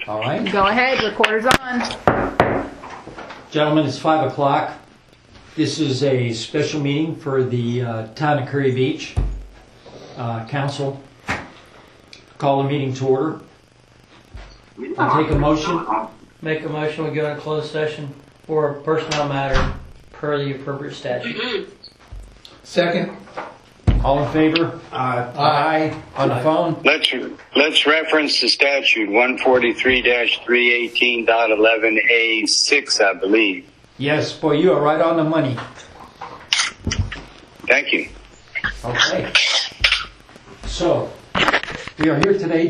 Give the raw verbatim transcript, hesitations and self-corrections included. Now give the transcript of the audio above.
All right. Go ahead, recorder's on. Gentlemen, it's five o'clock. This is a special meeting for the uh, Town of Curry Beach uh, Council. Call the meeting to order. I'll take a motion. Make a motion, we go into closed session for a personnel matter per the appropriate statute. Second. All in favor? Aye. Aye. On the phone? Let's let's reference the statute one forty-three dash three eighteen dot eleven A six, I believe. Yes, boy, you are right on the money. Thank you. Okay. So, we are here today